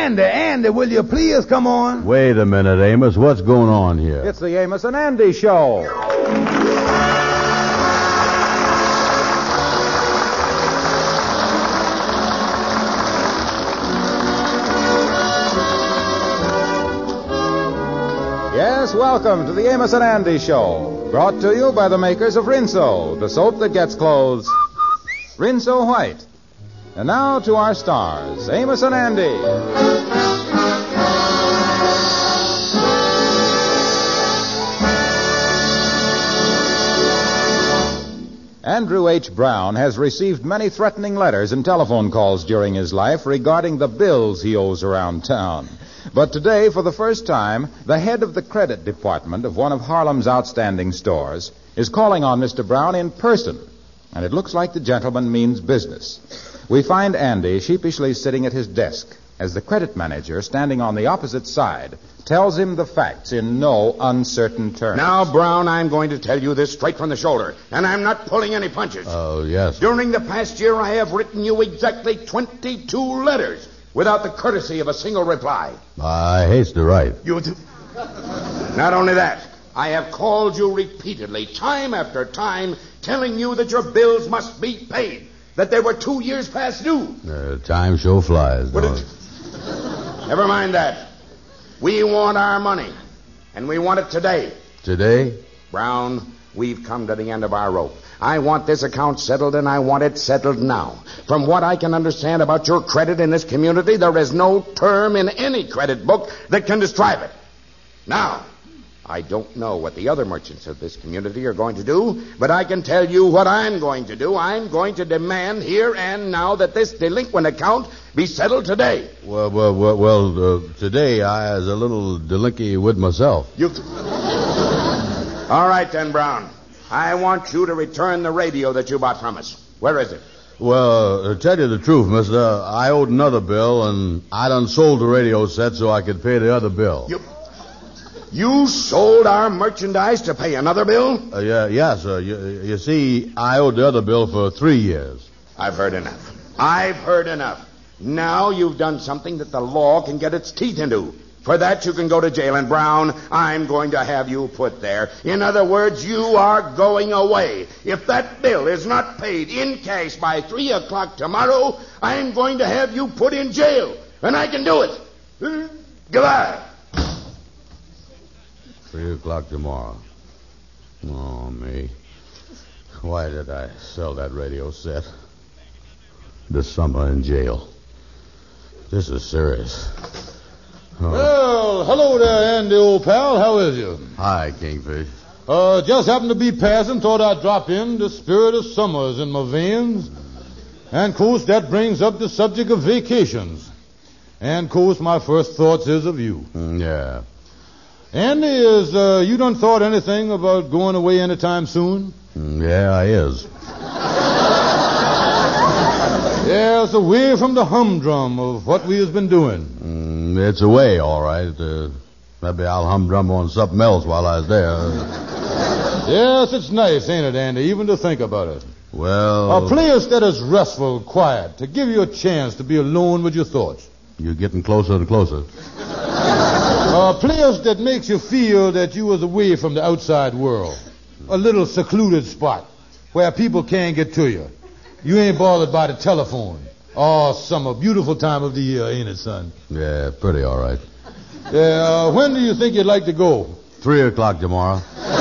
Andy, will you please come on? Wait a minute, Amos. What's going on here? It's the Amos and Andy Show. Yes, welcome to the Amos and Andy Show. Brought to you by the makers of Rinso, the soap that gets clothes Rinso White. And now to our stars, Amos and Andy. Andrew H. Brown has received many threatening letters and telephone calls during his life regarding the bills he owes around town. But today, for the first time, the head of the credit department of one of Harlem's outstanding stores is calling on Mr. Brown in person. And it looks like the gentleman means business. We find Andy sheepishly sitting at his desk as the credit manager, standing on the opposite side, tells him the facts in no uncertain terms. Now, Brown, I'm going to tell you this straight from the shoulder, and I'm not pulling any punches. Oh, yes. During the past year, I have written you exactly 22 letters without the courtesy of a single reply. I haste to write. Not only that, I have called you repeatedly, time after time, telling you that your bills must be paid, that they were 2 years past due. Time sure flies, don't it? Never mind that. We want our money, and we want it today. Today? Brown, we've come to the end of our rope. I want this account settled, and I want it settled now. From what I can understand about your credit in this community, there is no term in any credit book that can describe it. Now, I don't know what the other merchants of this community are going to do, but I can tell you what I'm going to do. I'm going to demand here and now that this delinquent account be settled today. Well, today I was a little delinky with myself. All right, then, Brown. I want you to return the radio that you bought from us. Where is it? Well, to tell you the truth, mister, I owed another bill, and I done sold the radio set so I could pay the other bill. You sold our merchandise to pay another bill? Yes, sir. You see, I owed the other bill for 3 years. I've heard enough. Now you've done something that the law can get its teeth into. For that, you can go to jail. And, Brown, I'm going to have you put there. In other words, you are going away. If that bill is not paid in cash by 3 o'clock tomorrow, I'm going to have you put in jail. And I can do it. Goodbye. 3 o'clock tomorrow. Oh, me. Why did I sell that radio set? This summer in jail. This is serious. Oh. Well, hello there, Andy, old pal. How is you? Hi, Kingfish. Just happened to be passing. Thought I'd drop in. The spirit of summer is in my veins. And, of course, that brings up the subject of vacations. And, of course, my first thoughts is of you. Yeah. Andy, you done thought anything about going away anytime soon? Yeah, I is. Yes, away from the humdrum of what we has been doing. It's away, all right. Maybe I'll humdrum on something else while I was there. Yes, it's nice, ain't it, Andy, even to think about it. Well... A place that is restful, quiet, to give you a chance to be alone with your thoughts. You're getting closer and closer. A place that makes you feel that you was away from the outside world. A little secluded spot where people can't get to you. You ain't bothered by the telephone. Oh, summer, beautiful time of the year, ain't it, son? Yeah, pretty all right. When do you think you'd like to go? 3 o'clock tomorrow.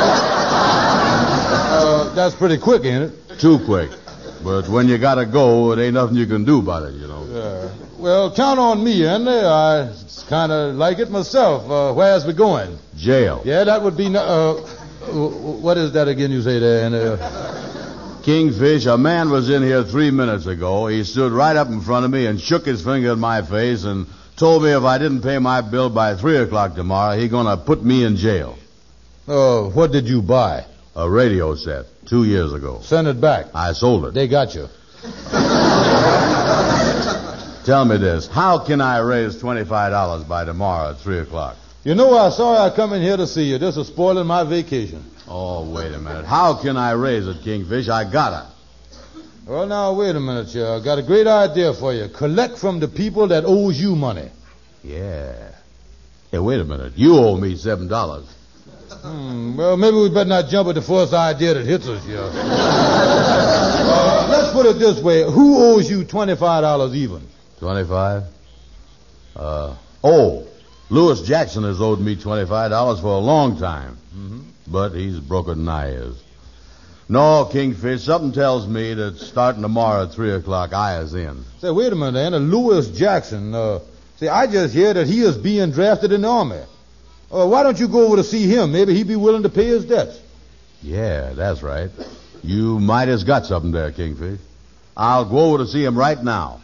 That's pretty quick, ain't it? Too quick. But when you gotta go, it ain't nothing you can do about it, you know. Well, count on me, Andy. I kind of like it myself. Where's we going? Jail. Yeah, that would be... what is that again you say there, Andy? Kingfish, a man was in here 3 minutes ago. He stood right up in front of me and shook his finger in my face and told me if I didn't pay my bill by 3 o'clock tomorrow, he's going to put me in jail. Oh, what did you buy? A radio set 2 years ago. Send it back. I sold it. They got you. Tell me this. How can I raise $25 by tomorrow at 3 o'clock? You know, I saw I come in here to see you. This is spoiling my vacation. Oh, wait a minute. How can I raise it, Kingfish? I gotta. Well, now, wait a minute, you. I got a great idea for you. Collect from the people that owes you money. Yeah. Hey, wait a minute. You owe me $7. Well, maybe we better not jump at the first idea that hits us here. Let's put it this way. Who owes you $25 even? 25? Lewis Jackson has owed me $25 for a long time. Mm-hmm. But he's broker than I is. No, Kingfish, something tells me that starting tomorrow at 3 o'clock, I is in. Say, wait a minute, Anna. Lewis Jackson, I just hear that he is being drafted in the Army. Why don't you go over to see him? Maybe he'd be willing to pay his debts. Yeah, that's right. You might have got something there, Kingfish. I'll go over to see him right now.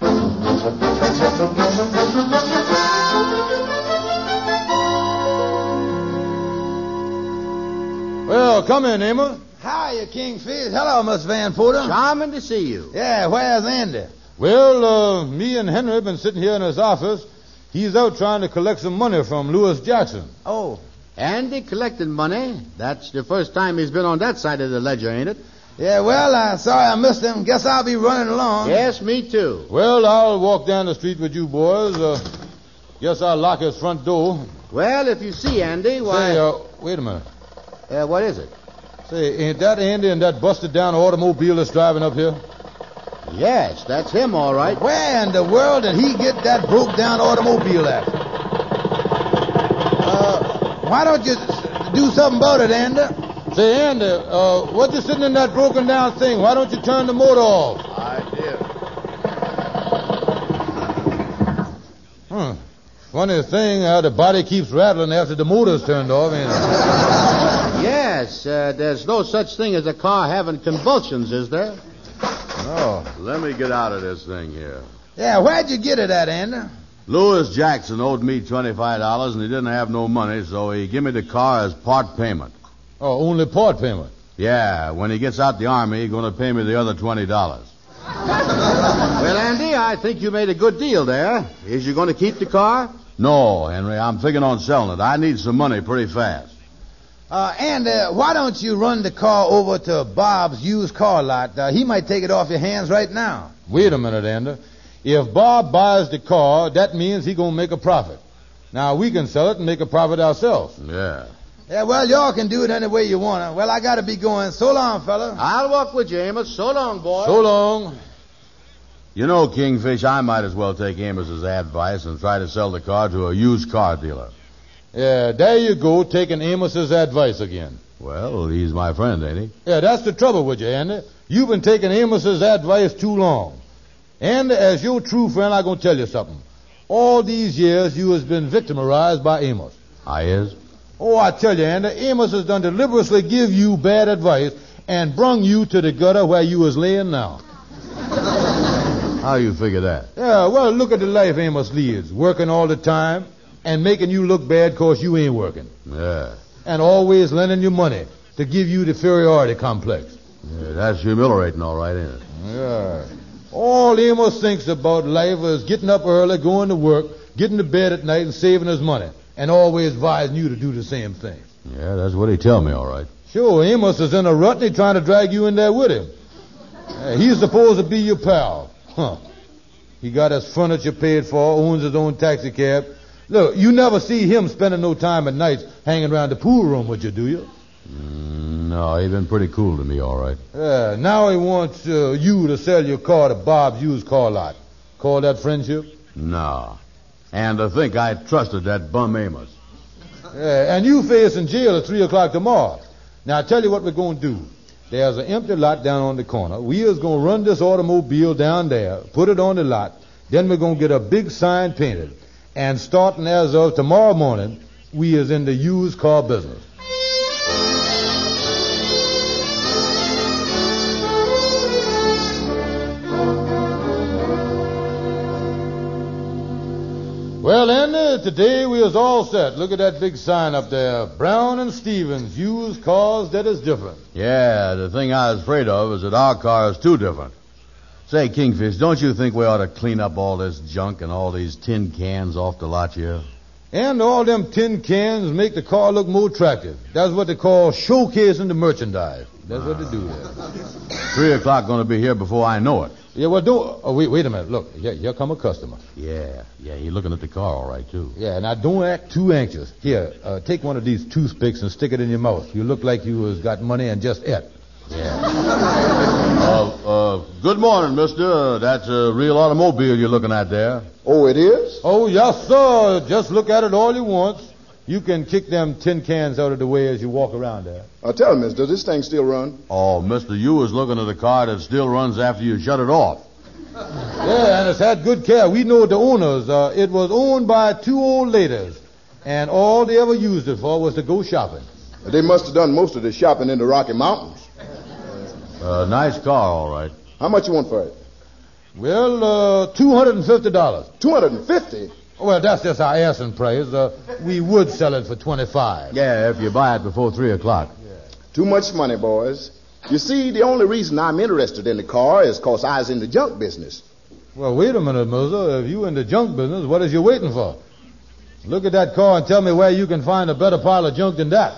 Well, come in, Amos. Hiya, Kingfish. Hello, Miss Van Porter. Charming to see you. Yeah, where's Andy? Well, me and Henry have been sitting here in his office. He's out trying to collect some money from Lewis Jackson. Oh. Andy collected money. That's the first time he's been on that side of the ledger, ain't it? Yeah, well, I'm sorry I missed him. Guess I'll be running along. Yes, me too. Well, I'll walk down the street with you boys. Guess I'll lock his front door. Well, if you see Andy, why... Say, wait a minute. What is it? Say, ain't that Andy in that busted-down automobile that's driving up here? Yes, that's him, all right. Where in the world did he get that broke-down automobile at? Why don't you do something about it, Andy? Say, Andy, what you sitting in that broken-down thing? Why don't you turn the motor off? I did. Funny thing, how the body keeps rattling after the motor's turned off, ain't it? Yes, there's no such thing as a car having convulsions, is there? Oh, let me get out of this thing here. Yeah, where'd you get it at, Andy? Lewis Jackson owed me $25, and he didn't have no money, so he gave me the car as part payment. Oh, only part payment? Yeah, when he gets out the Army, he's going to pay me the other $20. Well, Andy, I think you made a good deal there. Is you going to keep the car? No, Henry, I'm thinking on selling it. I need some money pretty fast. Andy, why don't you run the car over to Bob's used car lot? He might take it off your hands right now. Wait a minute, Andy. If Bob buys the car, that means he's going to make a profit. Now, we can sell it and make a profit ourselves. Yeah. Yeah, well, y'all can do it any way you want to. Well, I got to be going. So long, fella. I'll walk with you, Amos. So long, boy. So long. You know, Kingfish, I might as well take Amos's advice and try to sell the car to a used car dealer. Yeah, there you go, taking Amos's advice again. Well, he's my friend, ain't he? Yeah, that's the trouble with you, Andy. You've been taking Amos's advice too long. And as your true friend, I'm going to tell you something. All these years, you has been victimized by Amos. I is? Oh, I tell you, Andy, Amos has done deliberately give you bad advice and brung you to the gutter where you is laying now. How you figure that? Yeah, well, look at the life Amos leads. Working all the time and making you look bad because you ain't working. Yeah. And always lending you money to give you the inferiority complex. Yeah, that's humiliating, all right, ain't it? Yeah. All Amos thinks about life is getting up early, going to work, getting to bed at night, and saving his money. And always advising you to do the same thing. Yeah, that's what he tell me, all right. Sure, Amos is in a rut and he's trying to drag you in there with him. He's supposed to be your pal. Huh. He got his furniture paid for, owns his own taxi cab. Look, you never see him spending no time at nights hanging around the pool room with you, do you? No, he's been pretty cool to me, all right. Yeah, now he wants you to sell your car to Bob's used car lot. Call that friendship? No. And to think I trusted that bum Amos. Yeah, and you facing jail at 3 o'clock tomorrow. Now, I tell you what we're going to do. There's an empty lot down on the corner. We is going to run this automobile down there, put it on the lot. Then we're going to get a big sign painted. And starting as of tomorrow morning, we is in the used car business. Well, Andy, today we is all set. Look at that big sign up there. Brown and Stevens, used cars that is different. Yeah, the thing I was afraid of is that our car is too different. Say, Kingfish, don't you think we ought to clean up all this junk and all these tin cans off the lot here? And all them tin cans make the car look more attractive. That's what they call showcasing the merchandise. That's what they do there. 3 o'clock going to be here before I know it. Yeah, well, don't... Oh, wait a minute. Look, here come a customer. Yeah, he's looking at the car all right, too. Yeah, now don't act too anxious. Here, take one of these toothpicks and stick it in your mouth. You look like you has got money and just ate. Yeah. Good morning, mister. That's a real automobile you're looking at there. Oh, it is? Oh, yes, sir. Just look at it all you want. You can kick them tin cans out of the way as you walk around there. Tell me, miss, does this thing still run? Oh, mister, you was looking at a car that still runs after you shut it off. Yeah, and it's had good care. We know the owners. It was owned by 2 old ladies, and all they ever used it for was to go shopping. They must have done most of the shopping in the Rocky Mountains. Nice car, all right. How much you want for it? Well, $250. $250? Well, that's just our asking price. We would sell it for $25. Yeah, if you buy it before 3 o'clock. Yeah. Too much money, boys. You see, the only reason I'm interested in the car is because I was in the junk business. Well, wait a minute, Mister. If you in the junk business, what is you waiting for? Look at that car and tell me where you can find a better pile of junk than that.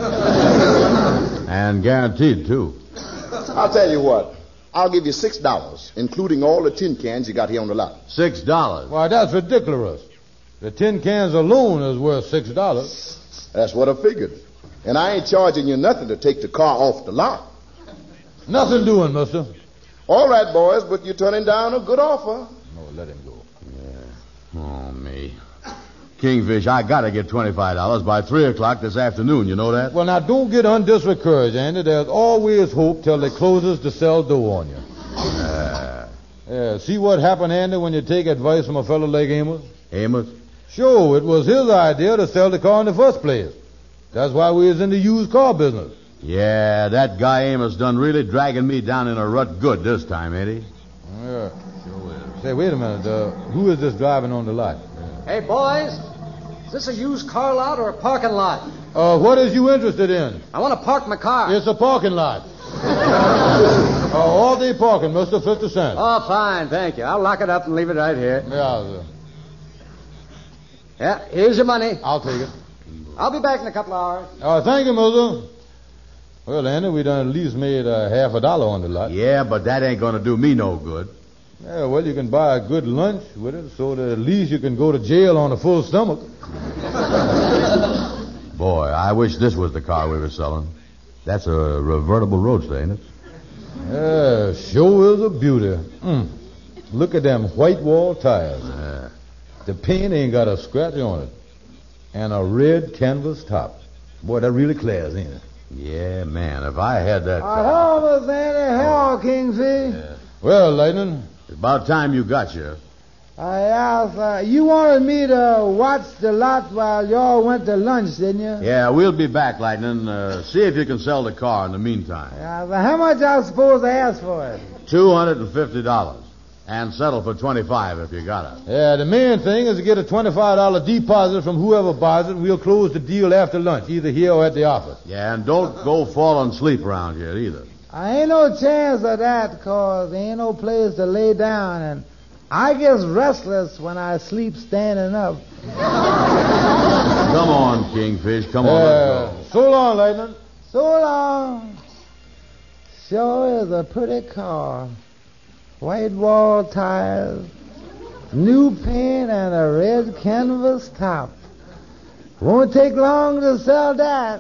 And guaranteed, too. I'll tell you what. I'll give you $6, including all the tin cans you got here on the lot. $6? Why, that's ridiculous. The tin cans alone is worth $6. That's what I figured. And I ain't charging you nothing to take the car off the lot. Nothing doing, mister. All right, boys, but you're turning down a good offer. No, let him go. Yeah. Oh, me. Kingfish, I got to get $25 by 3 o'clock this afternoon. You know that? Well, now, don't get undiscouraged, Andy. There's always hope till they closes the cell door on you. Yeah, see what happened, Andy, when you take advice from a fellow like Amos? Amos? Sure, it was his idea to sell the car in the first place. That's why we was in the used car business. Yeah, that guy Amos done really dragging me down in a rut good this time, ain't he? Yeah, sure is. Say, wait a minute. Who is this driving on the lot? Hey, boys. Is this a used car lot or a parking lot? What is you interested in? I want to park my car. It's a parking lot. All day parking, mister, 50 cents. Oh, fine, thank you. I'll lock it up and leave it right here. Yeah, sir. Yeah, here's your money. I'll take it. I'll be back in a couple of hours. Thank you, mister. Well, Andy, we done at least made half $1 on the lot. Yeah, but that ain't going to do me no good. Yeah, well, you can buy a good lunch with it so that at least you can go to jail on a full stomach. Boy, I wish this was the car we were selling. That's a revertible roadster, ain't it? Yeah, sure is a beauty. Look at them white wall tires. The paint ain't got a scratch on it. And a red canvas top. Boy, that really class, ain't it? Yeah, man, if I had that car... Hello, Miss Annie. Hello, Kingfish. Yeah. Well, Lightning... It's about time you got here. Yes, you wanted me to watch the lot while y'all went to lunch, didn't you? Yeah, we'll be back, Lightning. See if you can sell the car in the meantime. How much I suppose I ask for it? $250. And settle for $25 if you got it. Yeah, the main thing is to get a $25 deposit from whoever buys it, and we'll close the deal after lunch, either here or at the office. Yeah, and don't go falling asleep around here either. I ain't no chance of that, 'cause there ain't no place to lay down, and I get restless when I sleep standing up. Come on, Kingfish. Come on, let's go. So long, Lightning. So long. Sure is a pretty car. White wall tires, new paint, and a red canvas top. Won't take long to sell that.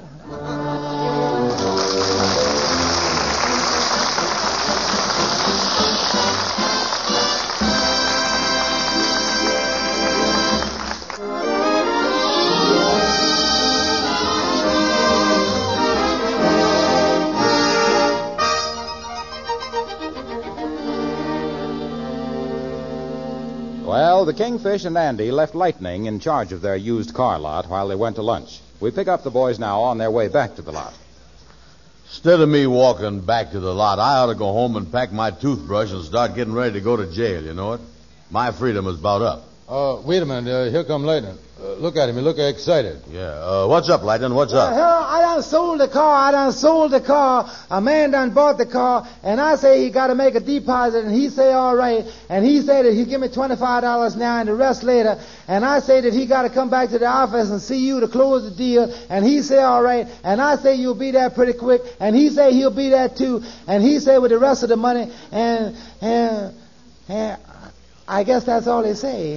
Well, the Kingfish and Andy left Lightning in charge of their used car lot while they went to lunch. We pick up the boys now on their way back to the lot. Instead of me walking back to the lot, I ought to go home and pack my toothbrush and start getting ready to go to jail, you know it? My freedom is about up. Wait a minute. Here come Lightning. Look at him. He look excited. Yeah. What's up, Lightning? What's up? Harold, I done sold the car. A man done bought the car, and I say he got to make a deposit, and he say all right. And he said that he give me $25 now and the rest later. And I say that he got to come back to the office and see you to close the deal. And he say all right. And I say you'll be there pretty quick. And he say he'll be there too. And he say with the rest of the money. And I guess that's all they say.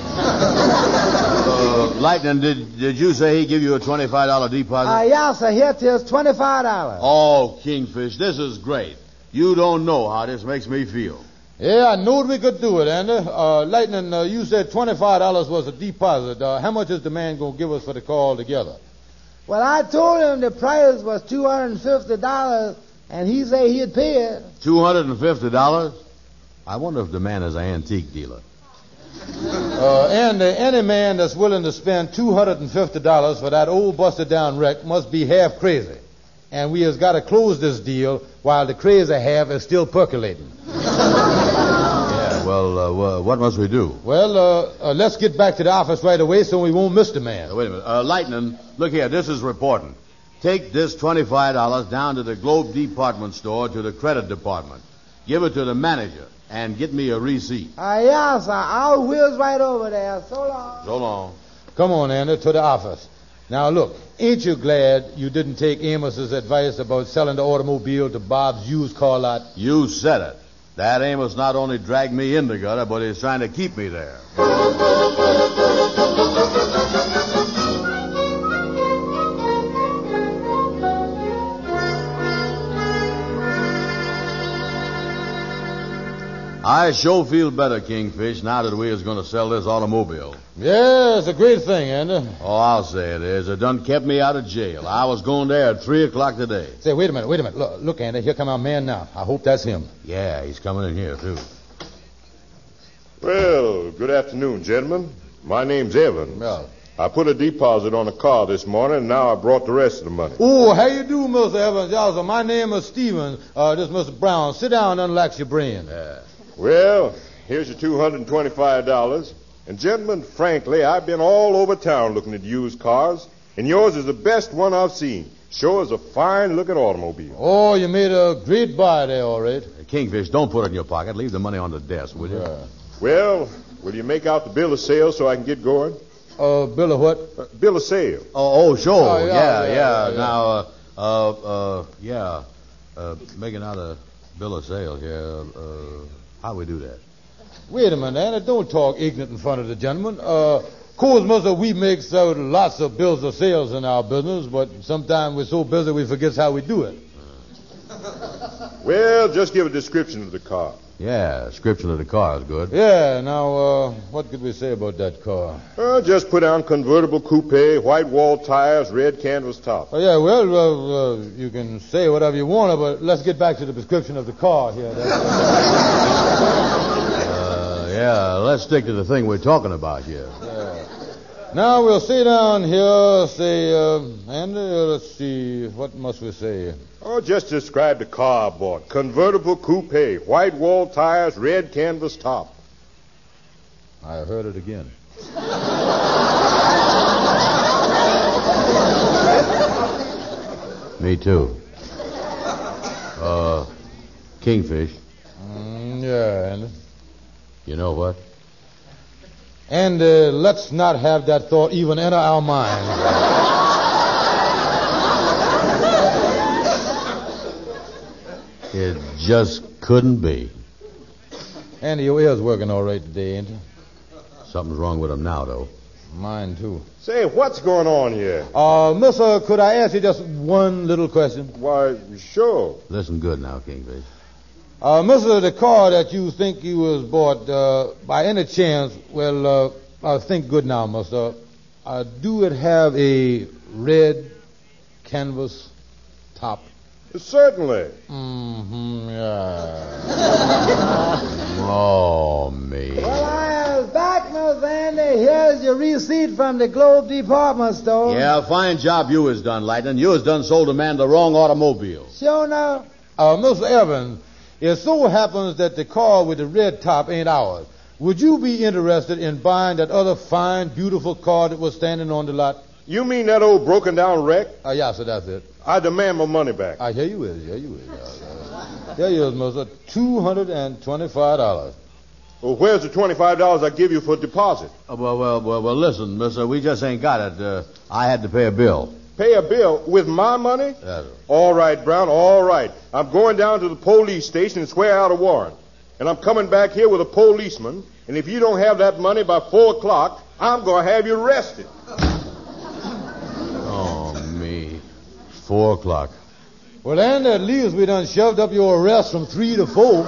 Lightning, did you say he give you a $25 deposit? Yeah, sir. Here it is, $25. Oh, Kingfish, this is great. You don't know how this makes me feel. Yeah, I knowed we could do it, Andy. Lightning, you said $25 was a deposit. How much is the man going to give us for the car altogether? Well, I told him the price was $250, and he said he'd pay it. $250? I wonder if the man is an antique dealer. And any man that's willing to spend $250 for that old busted-down wreck must be half crazy. And we has got to close this deal while the crazy half is still percolating. Yeah, well, what must we do? Well, let's get back to the office right away so we won't miss the man. Wait a minute. Lightning, look here. This is reporting. Take this $25 down to the Globe Department Store to the credit department. Give it to the manager. And get me a receipt. Yeah, sir. I'll whiz right over there. So long. So long. Come on, Andy, to the office. Now, look, ain't you glad you didn't take Amos's advice about selling the automobile to Bob's used car lot? You said it. That Amos not only dragged me in the gutter, but he's trying to keep me there. I sure feel better, Kingfish, now that we is going to sell this automobile. Yeah, it's a great thing, Andy. Oh, I'll say it is. It done kept me out of jail. I was going there at 3 o'clock today. Say, wait a minute. Look, Andy, here come our man now. I hope that's him. Yeah, he's coming in here, too. Well, good afternoon, gentlemen. My name's Evans. Well, I put a deposit on a car this morning, and now I brought the rest of the money. Oh, how you do, Mr. Evans? Also, my name is Stevens. This is Mr. Brown. Sit down and relax your brain. Well, here's your $225. And, gentlemen, frankly, I've been all over town looking at used cars, and yours is the best one I've seen. Sure is a fine-looking automobile. Oh, you made a great buy there, all right. Kingfish, don't put it in your pocket. Leave the money on the desk, will you? Yeah. Well, will you make out the bill of sale so I can get going? Bill of what? Bill of sale. Oh, sure. Oh, yeah. Now, making out a bill of sale here. How we do that? Wait a minute, Anna. Don't talk ignorant in front of the gentleman. Course, Mother, we make lots of bills of sales in our business, but sometimes we're so busy we forget how we do it. Well, just give a description of the car. Yeah, description of the car is good. Yeah, now, what could we say about that car? Just put down convertible coupe, white wall tires, red canvas top. Oh, yeah, well, you can say whatever you want, but let's get back to the description of the car here. Yeah, let's stick to the thing we're talking about here. Yeah. Now, we'll sit down here, say, Andy, let's see, what must we say? Oh, just describe the car I bought. Convertible coupe, white wall tires, red canvas top. I heard it again. Me too. Kingfish. Yeah, Andy. You know what? And let's not have that thought even enter our minds. It just couldn't be. Andy, your ear's working all right today, ain't it? Something's wrong with him now, though. Mine, too. Say, what's going on here? Mister, could I ask you just one little question? Why, sure. Listen good now, Kingfish. Mister, the car that you think you was bought, by any chance, well, think good now, mister. Do it have a red canvas top? Certainly. Mm-hmm, yeah. Oh, me. Well, I was back, Miss Andy. Here's your receipt from the Globe Department Store. Yeah, fine job you has done, Lightning. You has done sold a man the wrong automobile. Sure enough. Mr. Evans, it so happens that the car with the red top ain't ours. would you be interested in buying that other fine, beautiful car that was standing on the lot? You mean that old broken-down wreck? Yeah, sir, that's it. I demand my money back. Here you is. Here you is, mister. $225. Well, where's the $25 I give you for deposit? Well, listen, mister, we just ain't got it. I had to pay a bill. Pay a bill with my money? Yes, sir. All right, Brown, all right. I'm going down to the police station and swear out a warrant. And I'm coming back here with a policeman, and if you don't have that money by 4 o'clock, I'm going to have you arrested. Oh, me. 4 o'clock. Well, and at least we done shoved up your arrest from 3 to 4.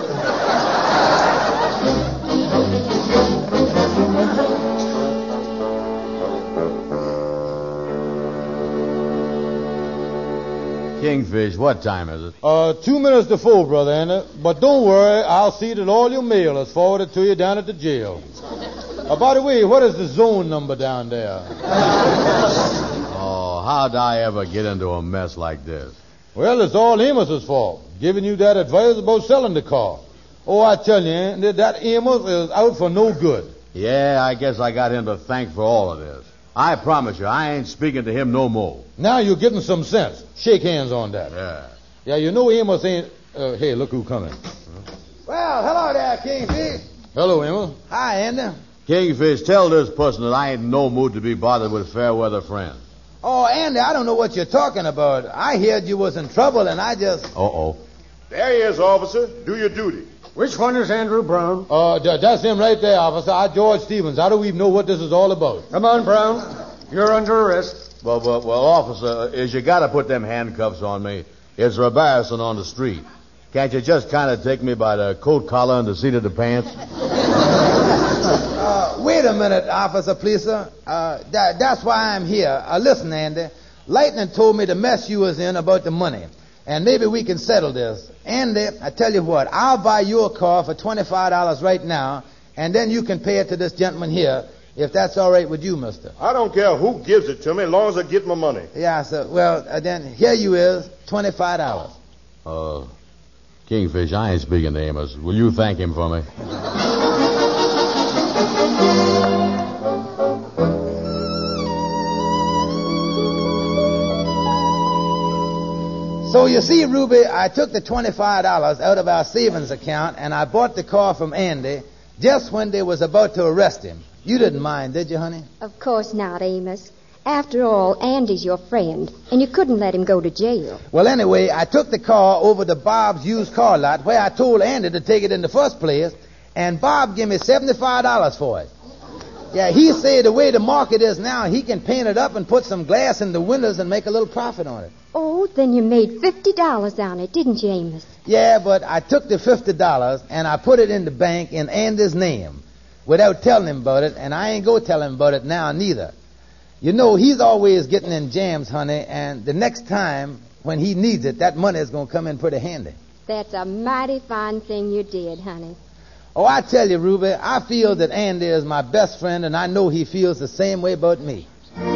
Kingfish, what time is it? 2 minutes to 4, Brother Andy. But don't worry, I'll see that all your mail is forwarded to you down at the jail. By the way, what is the zone number down there? Oh, how'd I ever get into a mess like this? Well, it's all Amos's fault, giving you that advice about selling the car. Oh, I tell you, Andy, that Amos is out for no good. Yeah, I guess I got him to thank for all of this. I promise you, I ain't speaking to him no more. Now you're getting some sense. Shake hands on that. Yeah. Yeah, you know Amos ain't... hey, look who's coming. Well, hello there, Kingfish. Hello, Amos. Hi, Andy. Kingfish, tell this person that I ain't in no mood to be bothered with fair weather friends. Oh, Andy, I don't know what you're talking about. I heard you was in trouble, and I just... Uh-oh. There he is, officer. Do your duty. Which one is Andrew Brown? That's him right there, officer. I'm George Stevens. I don't even know what this is all about. Come on, Brown. You're under arrest. Well, officer, is you got to put them handcuffs on me. It's embarrassing on the street. Can't you just kind of take me by the coat collar and the seat of the pants? Wait a minute, officer, please, sir. That's why I'm here. Listen, Andy. Lightning told me the mess you was in about the money. And maybe we can settle this. Andy, I tell you what, I'll buy you a car for $25 right now, and then you can pay it to this gentleman here, if that's all right with you, mister. I don't care who gives it to me as long as I get my money. Yeah, sir. Well, then here you is, $25. Kingfish, I ain't speaking to Amos. Will you thank him for me? So you see, Ruby, I took the $25 out of our savings account, and I bought the car from Andy just when they was about to arrest him. You didn't mind, did you, honey? Of course not, Amos. After all, Andy's your friend, and you couldn't let him go to jail. Well, anyway, I took the car over to Bob's used car lot, where I told Andy to take it in the first place, and Bob gave me $75 for it. Yeah, he said the way the market is now, he can paint it up and put some glass in the windows and make a little profit on it. Oh, then you made $50 on it, didn't you, Amos? Yeah, but I took the $50 and I put it in the bank in Andy's name without telling him about it, and I ain't going to tell him about it now neither. You know, he's always getting in jams, honey, and the next time when he needs it, that money is going to come in pretty handy. That's a mighty fine thing you did, honey. Oh, I tell you, Ruby, I feel that Andy is my best friend, and I know he feels the same way about me.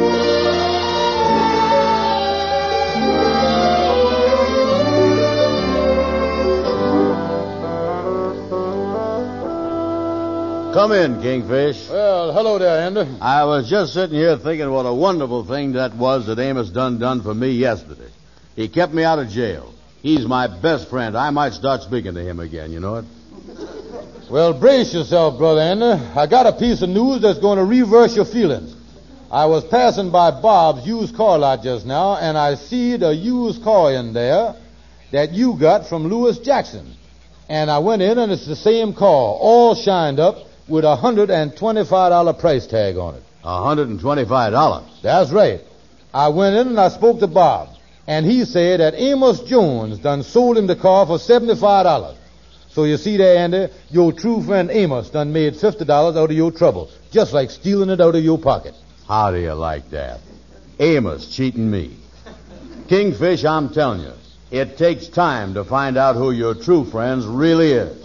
Come in, Kingfish. Well, hello there, Andy. I was just sitting here thinking what a wonderful thing that was that Amos done for me yesterday. He kept me out of jail. He's my best friend. I might start speaking to him again, you know it? Well, brace yourself, Brother Andy. I got a piece of news that's going to reverse your feelings. I was passing by Bob's used car lot just now, and I see the used car in there that you got from Lewis Jackson. And I went in, and it's the same car, all shined up, with a $125 price tag on it. $125? That's right. I went in and I spoke to Bob, and he said that Amos Jones done sold him the car for $75. So you see there, Andy, your true friend Amos done made $50 out of your trouble, just like stealing it out of your pocket. How do you like that? Amos cheating me. Kingfish, I'm telling you, it takes time to find out who your true friends really is.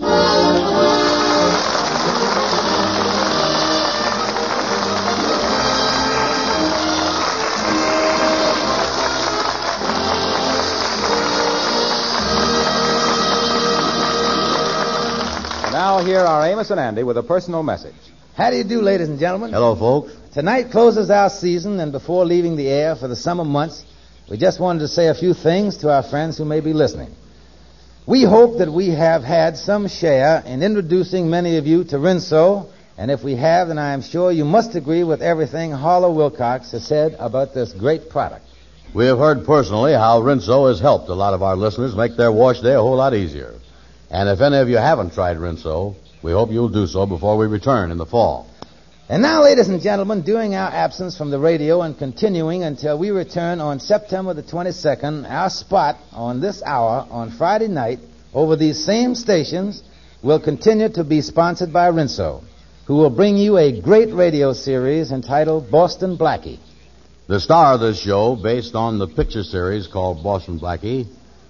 Now here are Amos and Andy with a personal message. How do you do, ladies and gentlemen? Hello, folks. Tonight closes our season, and before leaving the air for the summer months, we just wanted to say a few things to our friends who may be listening. We hope that we have had some share in introducing many of you to Rinso, and if we have, then I am sure you must agree with everything Harlow Wilcox has said about this great product. We have heard personally how Rinso has helped a lot of our listeners make their wash day a whole lot easier. And if any of you haven't tried Rinso, we hope you'll do so before we return in the fall. And now, ladies and gentlemen, during our absence from the radio and continuing until we return on September the 22nd, our spot on this hour on Friday night over these same stations will continue to be sponsored by Rinso, who will bring you a great radio series entitled Boston Blackie. The star of this show, based on the picture series called Boston Blackie,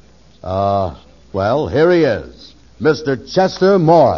well, here he is, Mr. Chester Morris.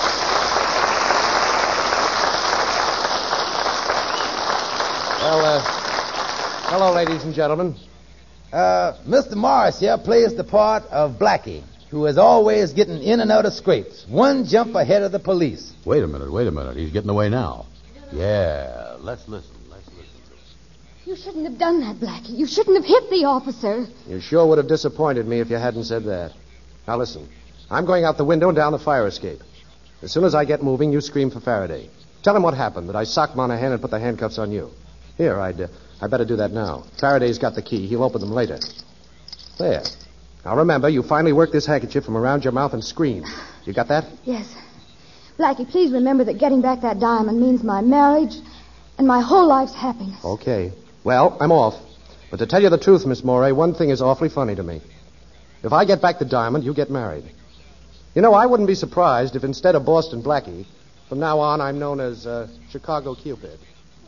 Well, hello, ladies and gentlemen. Mr. Morris here plays the part of Blackie, who is always getting in and out of scrapes, one jump ahead of the police. Wait a minute. He's getting away now. Yeah, let's listen. You shouldn't have done that, Blackie. You shouldn't have hit the officer. You sure would have disappointed me if you hadn't said that. Now, listen. I'm going out the window and down the fire escape. As soon as I get moving, you scream for Faraday. Tell him what happened, that I socked Monahan and put the handcuffs on you. Here, I better do that now. Faraday's got the key. He'll open them later. There. Now, remember, you finally work this handkerchief from around your mouth and scream. You got that? Yes. Blackie, please remember that getting back that diamond means my marriage and my whole life's happiness. Okay. Well, I'm off. But to tell you the truth, Miss Morey, one thing is awfully funny to me. If I get back the diamond, you get married. You know, I wouldn't be surprised if instead of Boston Blackie, from now on I'm known as Chicago Cupid.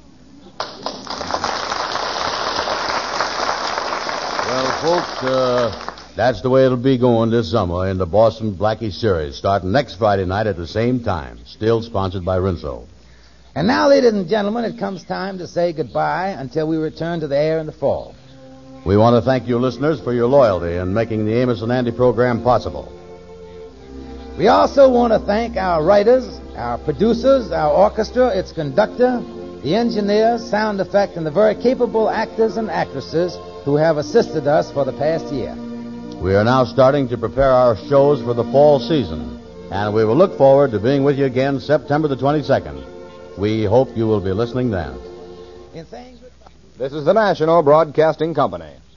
Well, folks, that's the way it'll be going this summer in the Boston Blackie series, starting next Friday night at the same time. Still sponsored by Rinso. And now, ladies and gentlemen, it comes time to say goodbye until we return to the air in the fall. We want to thank you listeners for your loyalty in making the Amos and Andy program possible. We also want to thank our writers, our producers, our orchestra, its conductor, the engineers, sound effect, and the very capable actors and actresses who have assisted us for the past year. We are now starting to prepare our shows for the fall season, and we will look forward to being with you again September the 22nd. We hope you will be listening then. This is the National Broadcasting Company.